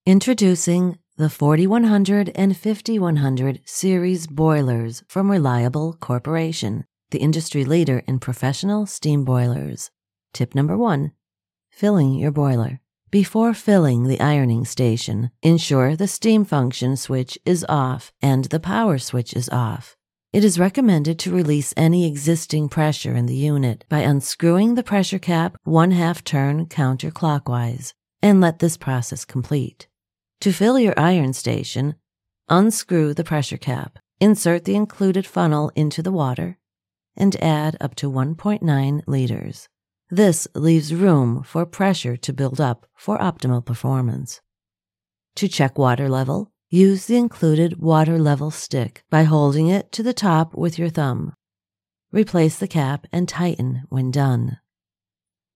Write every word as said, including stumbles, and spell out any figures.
Introducing the forty-one hundred and fifty-one hundred series boilers from Reliable Corporation, the industry leader in professional steam boilers. Tip number one, filling your boiler. Before filling the ironing station, ensure the steam function switch is off and the power switch is off. It is recommended to release any existing pressure in the unit by unscrewing the pressure cap one half turn counterclockwise, and let this process complete. To fill your iron station, unscrew the pressure cap, insert the included funnel into the water, and add up to one point nine liters. This leaves room for pressure to build up for optimal performance. To check water level, use the included water level stick by holding it to the top with your thumb. Replace the cap and tighten when done.